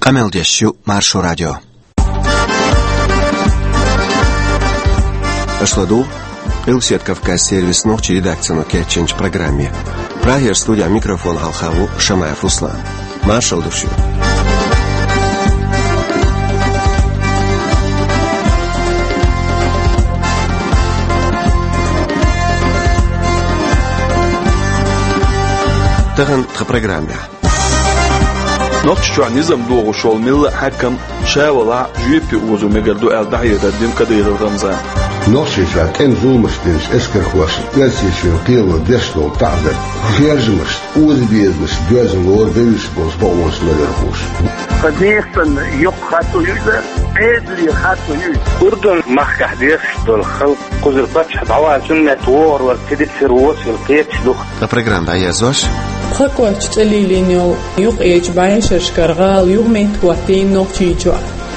Камелдещу Маршо радио. Ашладу Илсет Кавказ сервис ночи редакцию Кетченч программе. Прагер студия микрофон Алхаву Шамаев Руслан. Маршал душу. تغن программе. نقش نظام دوغ شغل ملة حكم شاولع جيبي وزو مقردو الدعية دين قدير الرمزان نقش كان زومشتنش اسكر خوش نسيش قيلو دشتو تعدل خيرجمش وذبيزمش دوزن لور بيوش بوز بوز مدرخوش قديسا يقخاتو يوزا عيدلي خاتو يوز أردن مخكح ديشتو الخلق قزر باتش دعوها سنة وور والكدت سروس والقيتش دخت программа Аязош خاكوش تليلينيو يوق ايج بايشش كرغال يوق ميتواتين نوكتيجوا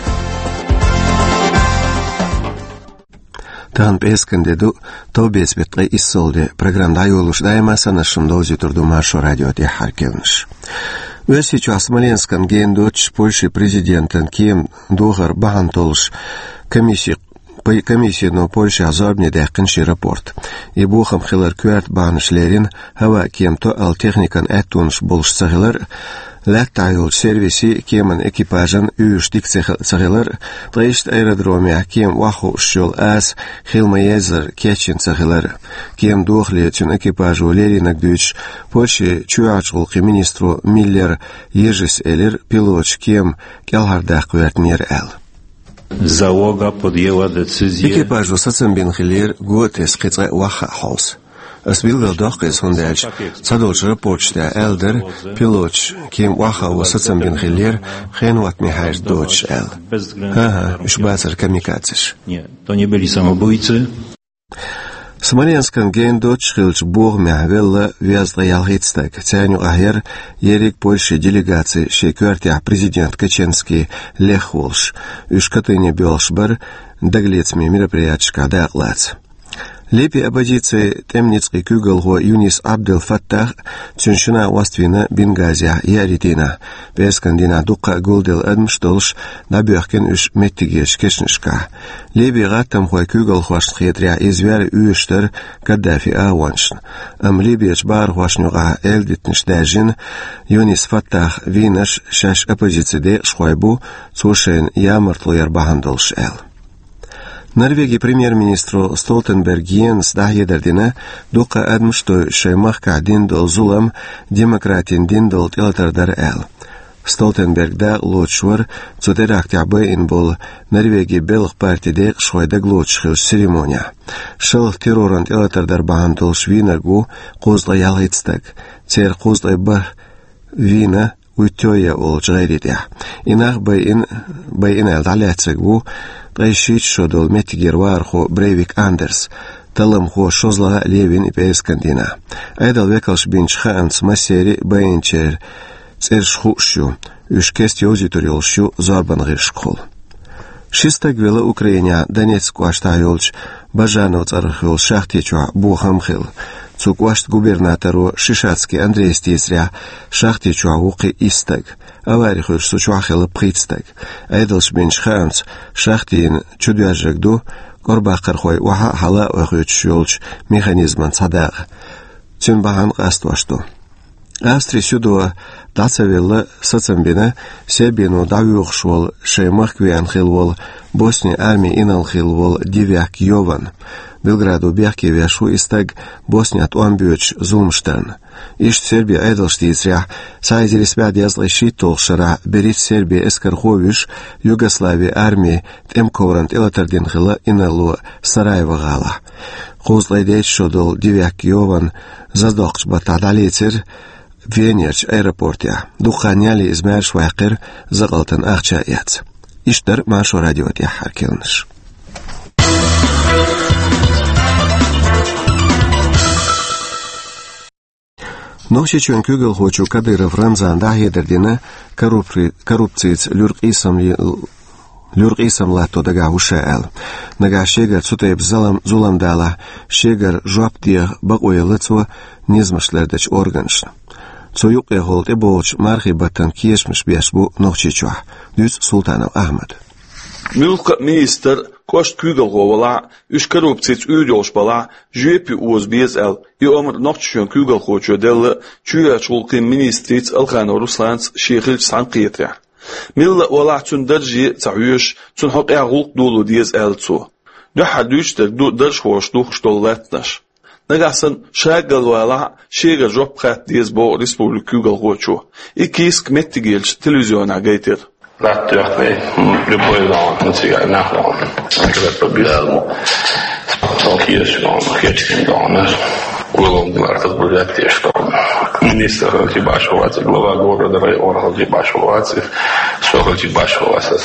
تان بيسكندو تو بيسبتقي السولدي программа Айолуш дайма санашым дози турду Маршо радио те харкелнш. Өсичу Смоленскан гендоч Польши президентен кем догар бахантолш комиссия на Польше азорбне дәккенши рапорт. И бухам хилар куарт банышлерин хава кемто ал техникан әттунш болш сагылар ләттайол сервиси кеман экипажан үйштик сагылар тайшт аэродроме кем ваху шол ас хилмаезер кечин сагылар кем дохли чун экипажу леринак дүйч Польше чуачул министру Миллер ежис элер пилоч кем келхардак куартнер эл. Załoga podjęła decyzję. Ekipaj Sacembin Hilir Gotes Kitze Wacha Haus. Es will doch es hundert. Zadolch Reporter Elder Pilot Kim Wacha Sacembin Hilir Henwat Mihail Deutsch El. Aha, już bacer kamikadzes. Nie, to nie byli samobójcy. Смоленскан гендоч хилч бог мягвелла вязла ялгицтак. Цяню ахер ерик Польши делегации шеквертя президент Каченский Лех Волш. Юшкатыне Белшбар даглецми мероприятчика даглац. Лепи оппозиции темницкий кюгелго Юнис Абдел Фаттах цюншина ваствина Бенгазия яритина. Пескандина дука гулдел адмштолш набёхкен үш меттигеш кешнишка. Лепи гаттам хой кюгелхош хетря извер үштер Каддафи аваншн. Лепи чбар хошнюга элдитнш дажин Юнис Фаттах винаш шаш оппозициде шхойбу цушен ямартлуер бахандолш эл. Норвегия премьер-министру Столтенберг Йенс дагедердина дука адмшто шаймах кадин дол зулам демократин дин дол телатардар эл. Столтенберг да лочвар цутерактябы ин бол Норвегия белых партиде шойда глочхил церемония. Шыл терроран телатардар бахантол швинаргу козла ялгицтак. Цер козлай бар вина уйтёя ол жгайридя. Инах байин элдаляцэгу Прайшич шодол метигервар хо Брейвик Андерс, талам хо шозла Левин и Пескандина. Айдал векалш бинч ханс масери байнчер цершхушу, юшкест йозиторилшу зарбан гиршкол. Шистак вела Украиня Донецку аштайолч Бажанов цархил шахтичу бухамхил. Цуквашт губернатору Шишацкий Андрей Стисря шахтичу ауқи истак. Аварихуш сучуахил прицтак. Айдалш бинч ханс шахтин чудяжэгду горбахархой уаха хала ойхучулч механизман цадаг. Цюнбахан қаствашту. Австрия сюдуа дацавелла сацамбина себину давюхшвол шеймахквиан хилвол Босния армии инал хилвол Дивяк Йован. Белграду бяхки вяшу истаг Босния туамбюч Зумштерн. Ишт Сербия айдалштицря сайзерис бядязлай шитолшара берит Сербия эскарховиш Югославия армии темковрант илатардин хила иналу Сараева гала. Хозлай дейт шодол Дивяк Йован задокч батадалицер Венерч аэропортя. Духаняли измерш вайқир зағалтын ақча яц. Иштер Маршо радио те харкелнш. Нохши чөн күгел хочу Кадыров Рамзан дагедердина коррупциец люргисам лато дага ушаэл. Нага шегар цутайб зуламдала шегар жоп дия бак ойылыцу низмышлердеч органшн. سويق يهولت بوش مرخبة كيشمش بيشبو نوخشيشوح دوس سلطانو أحمد Milka minister kost kugelgovala, us korruptiets uurjolsbala, juepi oos BSL, je omer nachtschön kugelgootje delle, tjuertschulkin ministriets Algano Ruslands, Shekhil Sanketra. Mille wala tun derji tsahush, tun hok ergulk dolo DSL zu. Du hadush der du derschwosh du stolletnash. Nagasan shagal wala, shega job khat DSB Republik kugelgootje. Ikisk mettigels television agaitir. Láttuk még любой цыган нахрен, когда побежал, спасал киешком, хечком, уголом дела разбудят тешком. Министр Халтибашевацы, глава города района Халтибашевацы, все Халтибашевацы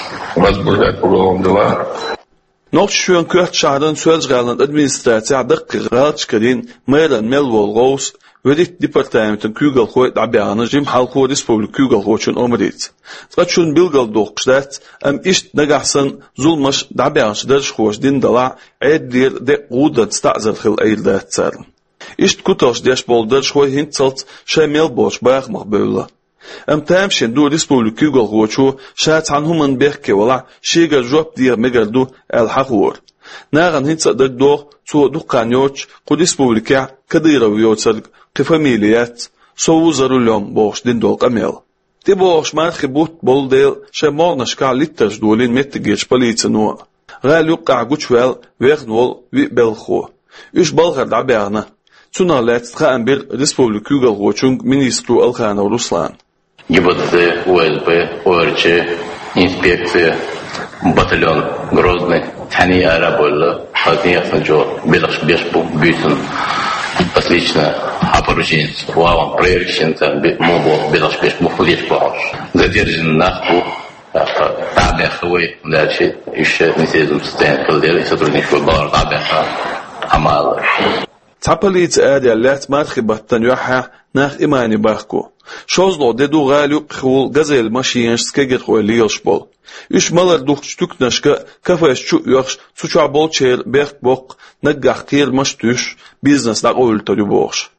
разбудят уголом дела. Nokschön kört schaden Sölzgalen Administratie dikk raadskadin Meren Melvol Roos Wedit departamenten Kugelgoed Abiana Jim Halko Republik Kugelgoedchen omrit. Tratschun Bilgal dokstat ist nagasan zulmash Dabians derschos din dala dir de udat stazerkhil eildat zern. Ist kutos desbol derschoi hintzelt Schemelbosch Bergmachböller. Tamschen du Republik Kugelgoedcho schat han human berke wala shiga job dir megardu el haqur. Nagan hintsa do zu dukanyoch Republika Kadirawiyotsar familiet souzarulom bosh din dol kamel. Te bosh markhibut boldel shemornash ka litters dolin mettigech politseno. Gal yuqa guchwel wegnol wi belkho. Us balgar daberna. Tuna letst khambil Republik Kugelgoedchung ministru Algano Ruslan. ГИБДД, ОСБ, ОРЧ, инспекция, батальон Грозный, они араболы, конечно же, бешбу, бютен, отлично, опорученец, вавам, проверченца, мобо, бешбу, флешбу, задержан наху, табяховый, дальше еще не сезон состояние колдеры, сотрудников бар табяха, амалы. Tapaliet ادالات مرخبتن يحا ناخ إيماني باخكو شوزلو ددو غاليو خول غزل ماشينش سكيغر خويليوش بول إش مالر دوخ تكنشكا كفاش شو يخش سوچا بول چير بيخ بوق نگاخ كير مشتوش بيزنس دا قول تريو بوش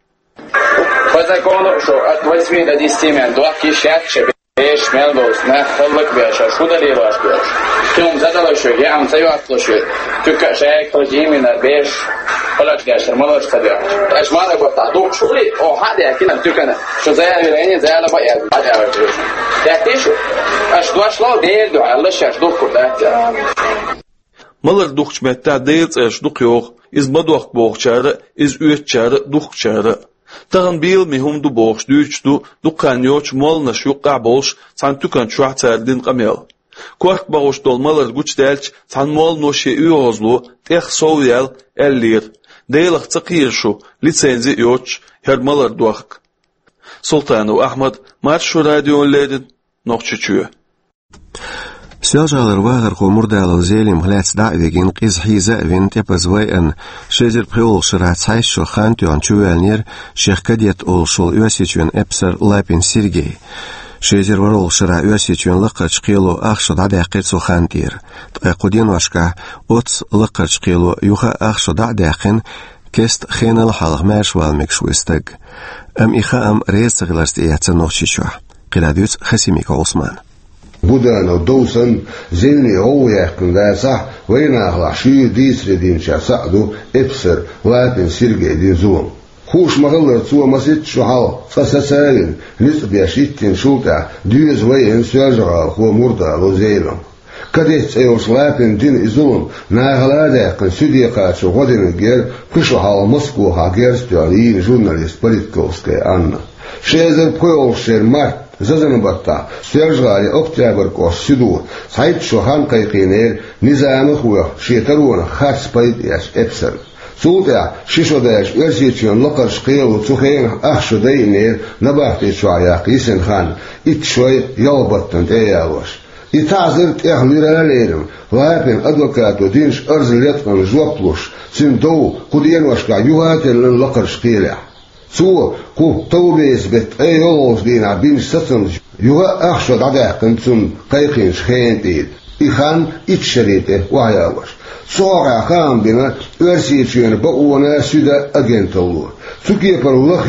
По закону, что от 8 до 10 минут двадцать шатче беш мелбос на халлак беш, а шуда леваш беш. Тем задало что я ам цаю что только шайк прожимина беш полак гашер малаш табя. Аж мара бота дух шули, о хада кина только что заявление заяла я. Я тишу. Аж дошло до Allah шаш дух куда. Малар духчметта дейц аш дух yok, из бадох бохчары, из үетчары духчары. Тагын бил михум ду бохш дүйчту, дуккан yoch молна шуққа болш, сан түкан чуахтардин қамел. Корк бағош долмалар гуч дәлч, сан мол ноши үйозлу, тех соуял әллир. Дейлах цақиршу, лицензи yoch, хермалар дуақ. Султану Ахмад, Маршу радион ледин, нохчичуя. Сёжалар вагар хомурдал зелим глац давегин қиз хиза винте позвоен шезер приол шрат сайшо хантуан чуэлнер шехкадет олшол юасичвен эпсер Лапин Сергей шезер ворол шра юасичвен лақач қило ахшо дадақит сухантир тқудин вашка оц лақач қило юха ахшо дадақин кест хенал халх мәшвал мекшуистаг иха рейсгларст яца нохчичва қиладюц Хасимика Осман Budano dousan zilni oujähkön väsä vainahla syy diisredin sa'du epser Lapin Sirgeidin zuom. Huus mahallar suomasit shuhal sasasarin nisbiashittin sulta dyes vain syöjara huo murda lozeilon. Kadets eos Lapin din izulun nahalaadähkön sydiaqaatsu hodiniger pishuhal Moskvuha gerspjaliin journalist Politkovskaya Anna. Шезер поелшер март зазанбатта сержгари октябрько сиду сайт шохан кайкинер низамы хуя шетаруна харс пайдяш эпсер султа шишодаш эрсичен локар шкелу цухен ахшудайнер набахти швая кисен хан итшой ялбаттан теяваш итазерт эхлиралерим Лапин адвокату динш арзлеткан жоплуш синдоу куденвашка югателен локар шкеля Су ку тоубес бет эйолос дина бин сатсан юга ахшод адакын цун кайкин шхентит ихан итшерите ваяваш сора хан бина өрсичен бауна сюда агентолу цуки парулахияш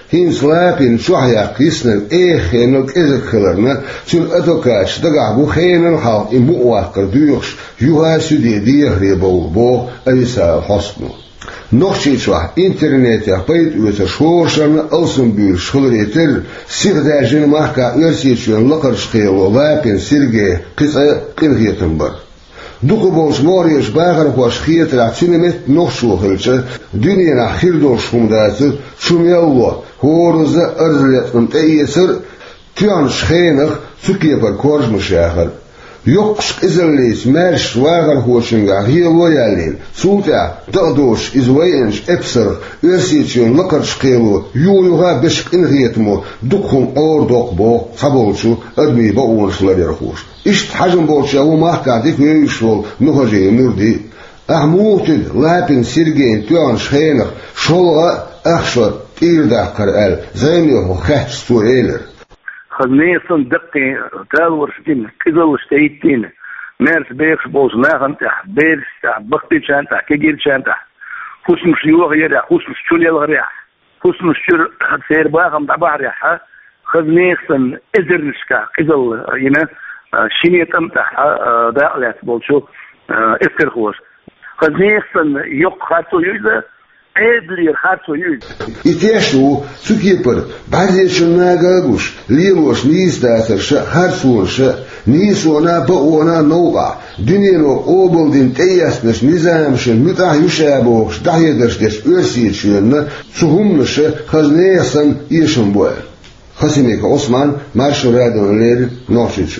هين سلابين شوحيا قيسنا خينك إذا خلرنا سن أتوكاش دقعبو خينا الحال إمو واقر دويخش يوها سديدي غريبو بو أيسا حسنو نوخشي شوح إنترنت يحبيت ويتشورشن ألسن بير شخلريتر سيغداجين محكا إرسيشن لقرش خيلو لابين سيرجي قصة قنغيتنبر دوكو بوش موريش باغر خوش خيتر عتسينمت نوخشو خلچه دنيا نخير دوش خمداتر شميلو هورز أرزلت متأيسر تيان شخينخ سكي پر كورج مشاخر يقش إزليس مارش واغر خوشنغا هي لويالين سوتا دقدوش إزوينش إبسر إرسيتشون لقرش قيلو يويوها بشق إنغيتمو دقهم أور دق بو قبولشو أدمي بقونش لديرخوش إشت حجم بولشا ومحكا ديك ويشول نخجي نردي أحموتد لابن سيرجين تيان شخينخ شولغا أخشر إيرداح قرأل زينيو خحش سوئيلر خدنيسن دقي تالورشتين كذلشتيتين مارس بيخش بوز ناغن تح بيرس تح بقتي شان تح كجير شان تح خوش مش يوغ يريح خوش مش شولي الغريح خوش مش شر سير باغم دع بحريح خدنيسن إزرنشكا كذل ينا شينيت امتح داقلات بولشو إسكر خوش خدنيسن يق خاتو يوزا أدلي خاتو يوز إتيشو سكيبر بعديش ناقاقوش ليروش نيس داترش هارسونش نيسونا بقونا نوقع دنيانو قوبل دين تياسنش نظامش متاح يشابوش دحيدرش ديش أرسيتشن سهمنش خزنيسن إيشن بوال خسيميك عثمان مارشو رادون لير نوشيتش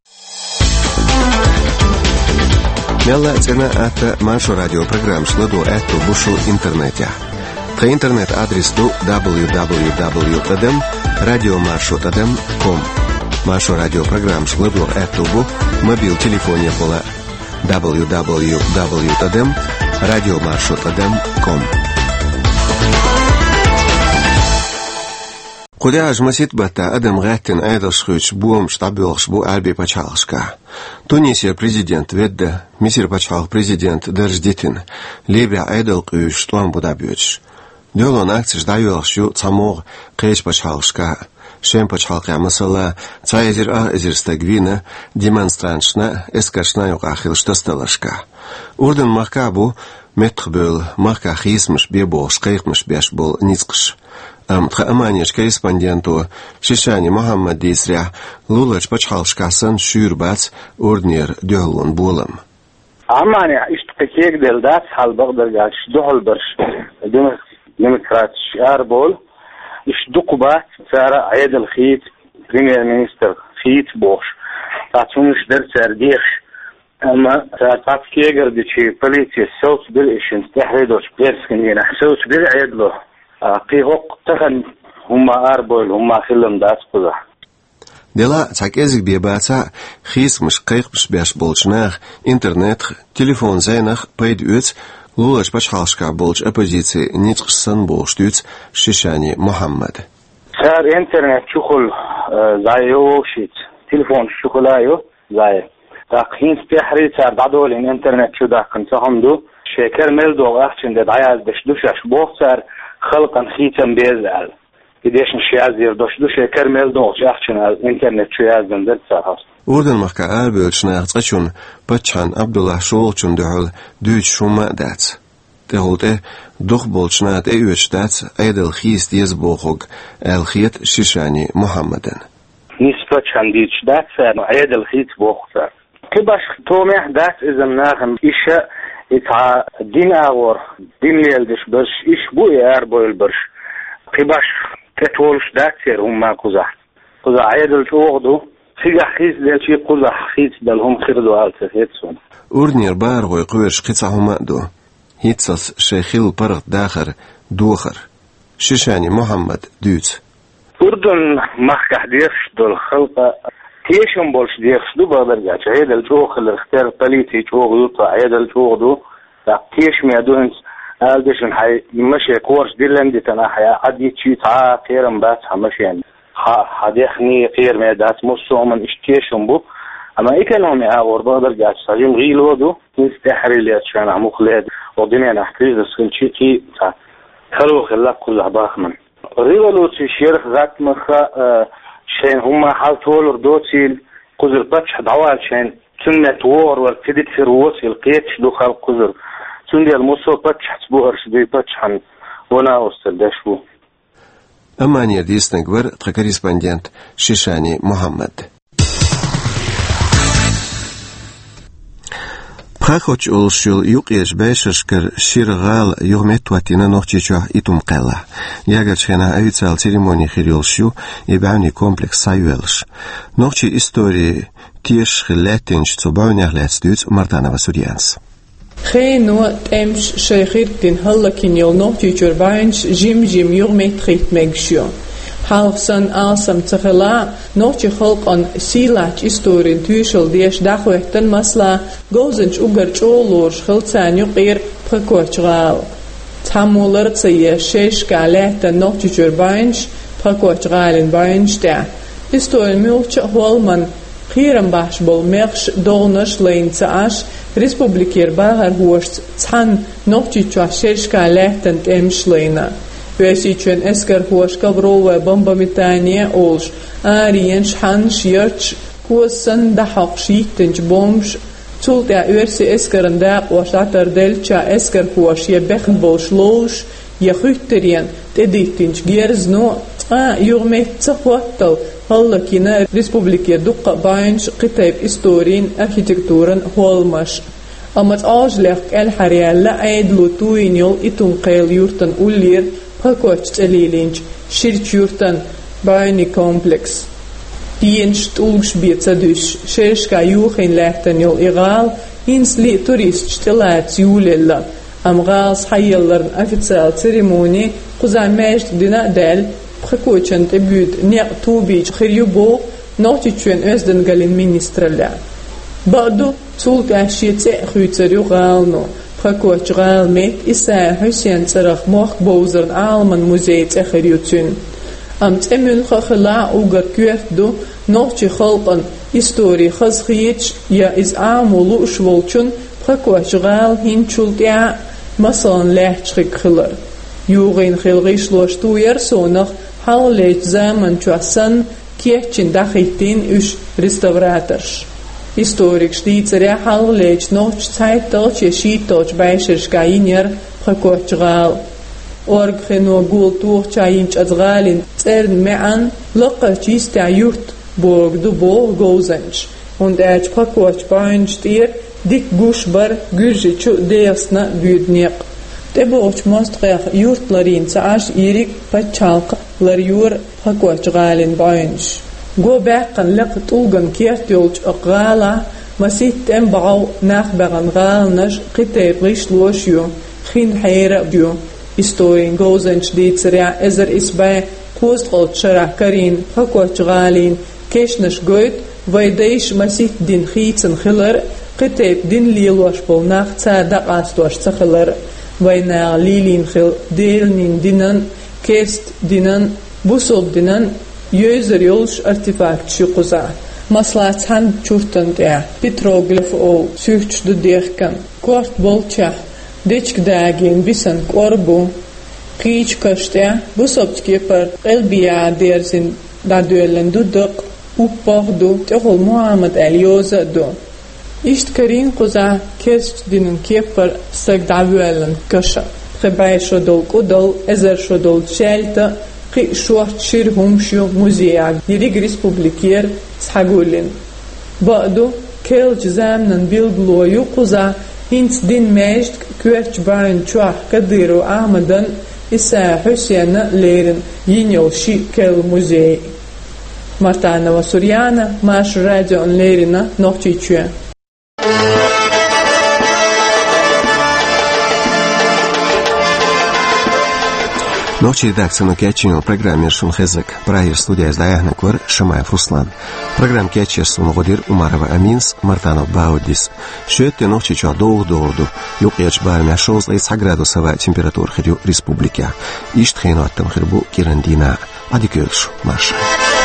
Мела цена это Машу радиопрограмм шладу эту бушу интернете. Та интернет адрес ду www.radiomarshu.com. Машу радиопрограмм шладу эту бу мобил телефоне пола www.radiomarshu.com. Куда ажмасит бата адам гаттен айдалшхуч буом штабелш бу альби пачалшка. Тунисия президент ведда, мисир пачал президент держдитин, лебя айдалкуч штуам будабюч. Дёлон акциш даюлшу цамог кэч пачалшка. Шем пачалка масала цайзир азир стагвина демонстрантшна эскашна юк ахилштасталашка. Урден махкабу метхбел махка хисмш бебош кайхмш беш бол ницкш. Аманиш корреспонденту Шишани Мухаммад Дисря Лулач Пачхалшкасан Шюрбац Урднир Дёлун Булам. Амания иштекек делдат халбагдер гач дохол берш демократ шарбол иштукбат сара аид الخيت بريمير مينستر خيت بوش تاتونش در سرديخ اما تات كيغر دي بوليتي سوت بالاشن تحريدوش بيرسكن سوت بالعيدلو قيهوق تخن هما أربول هما خلهم داس قضا دلا تاكيزك بيباتا خيس مش قيق مش بيش بولشناخ انترنت تليفون زينخ بيد اوت لولاش باش حالشكا بولش أبوزيتي نيتقشسن بولشتوت شيشاني محمد صار انترنت شغل زايو شيت تليفون شغلايو زاي تاقين ستحري صار بعدول انترنت شو دا كنت همدو شكر ملدو اخشن دا دعياز دشدوش بوخ صار خلقا خيتم بيزعل قديش نشيازير دوش كرمل دوش اخشن الانترنت شيازن درت صار Урден махка альбелчнах цачун пачхан Абдулlah шолчун дохол дүйч шума дац. Tehute doch bolchnat eüchtat айдал хист езбохог алхиет шишани Мухаммаден. نسبة شنديش دات سر айдал хит бохсар. كباش تومح دات إذا ناخم إيشا إتع دين أور دين ليلدش برش إيش بو يار بويل برش كباش كتولش دات سر هم ما كوزا عيدل شوغدو سيجا خيس دل شي كوزا خيس دل هم خردو هالسر هيتسون أورنير بارغو يقويرش قطع هما دو هيتساس شيخيل برغ داخر دوخر شيشاني محمد دوت أردن محكح ديرش دول خلقة تيشن بولش ديرش دو بقدر جاش عيدل شوغ الاختيار طليتي شوغ يوطا عيدل شوغ دو تيش ميادونس قالدشن حي مشي كورش ديلندي تناحيا عدي تشي تعا قيرن بات حمشين حديخني قير ميادات مصو من اشتيشن بو اما ايكالهم اغور بقدر جاش ساجم غيلو دو نستحري ليات شان عموخ ليد ودنيا نحتريز السلشيكي تا خلو خلاق كل باخمن ريفولوشن شيرخ ذات مخا شين هما حالتول ردوتيل قزر باتش دعوال شين سنة وور والكدت في روس القيتش دخل قزر سنة الموسو باتش حسبوهر شدي باتش حن ونا أستردشبو أمانيا ديستنقبر كوريسبوندنت شيشاني محمد. بخاخوش أولشول يوقيش باششكر شيرغال يغمتواتينا نوخشيشوه إتوم قيلا. ياغرشخنا أيوتسال سيريموني خيريولشو يبعني كومبلكس سايوالش. نوخشي إستوري تيش خلاتينش تبعوني أغلاتستوز مرتانا وسوريانس. خينو تمش شيخيرتين هلكين يول نوخشيشور باينش جيم يغمت خيت ميغشيو. Halfsan alsam tachela nochi خلق on silach istorin tuishol diesh dakhwehtan masla gozench ugar cholor khiltsanyu qir phakochgal tamular tsaye shesh galeta nochi jurbainch phakochgalin bainch da istorin mulch holman qiram bash bol merch dornash leintsaash respubliker bahar host tsan nochi shesh galeta emshlena Весичен эскер хош кавровая бомбометание олш, ариен шхан шьерч, куасан дахак шиттенч бомж, цултя верси эскерен дак вашатер дельча эскер хош ебехн болш лош, яхюттерен, тедиттенч герзно, юрмет цахваттал, халлакина республике дукка байнш قطيب исторين архитектурен холмаш. Амат ажлех الحريال لا عيد لوتوين يول إتون قيل يورتن أولير Pakoch Elilinch, Shirchurtan, Baini Complex. Dienst Ulgsbietsadus, Sherska Juchin Lechtanjol Iral, Insli Tourist Stilats Julella, am Rals Hayellern official Zeremonie, Kusamest Dina Del, Pakochant Ebut, Ner Tubich, Hirjubo, Notichuen Ösden Galin Ministrella. Badu, Zulka Shitze, Hützerjugalno. Pakochgal met isa Hussein Sarach Moch Bozern Alman Museet Echeriutun. Am Temul Khakhala Ugar Kuerdo, Nochi Khalqan, Histori Khazkhich, ya is Amulu Shvolchun, Pakochgal Hinchultia, Masan Lechrik Khiller. Jurin Khilrish Lostuyer Sonach, Hallech Zaman Chuasan, Kiechin Dachitin Ush Restaurators. Historik stiezer halleech noch Zeitdolch Schietdolch Beischerskainer Pakochgal. Orgeno Gul Turchainch Azralin Zern Mean Lokachista Jurt Burg du Borg Gozench und Pakoch Beinstier Dick Gushbar Gürjichu Deasna Büdniak. Der Borch Mostrech Jurtlerin Zaash Irik Pachalka Larjur Pakochgalin Beinch. Go back and look at Ulgan Kiertjolch Aqala, Masit Embau, Nachbaran Ralnash, Kite Brish Loshu, Chin Haira Bu, Historien Gozench Dietzera, Ezer Isbay, Posthold Sharakarin, Pakochgalin, Keshnash Goit, Vaideish Masit Din Hitz and Hiller, Kite Din Lilwashpol Nach Zadak Astosh Zachiller, Vaina Lilin Hill, Delnin Dinan, Kest Dinan, Busol Dinan, Jözer yolş artefakt şukuza. Maslat han çurtan der. Petroglif o süchtü derken. Kort bolça. Deçk dagin bisan korbu. Qiç kaşte. Bu sobtkeper elbiya dersin da dölen duduk. Uppardu. Tehol Muhammed Elioza do. İşt karin kuza kest dinin keper sag davüelen kaşa. Trebay şodol kudol. Ezer şodol çelta. Qi short shir humshu muzeag dirig respublikier shagulin ba'du kel zamnan bilglo yuqza hint din majd kuerch bain chuah kadiru ahmadan isa Hussein lerin yinyo shi kel muzei Martana wa Suriana mash radio lerina nochichue Ночи редакцию Кечину программе Шунхезек. Прайер студия издаяхна кор Шамаев Руслан. Программ Кечер Суногодир Умарова Аминс Мартанов Баудис. Шетте ночи чо долду. Юкеч бармя шозла из градусова температура хирю республики. Ишт хейно аттам хирбу Кирандина. Адикюлш Маша.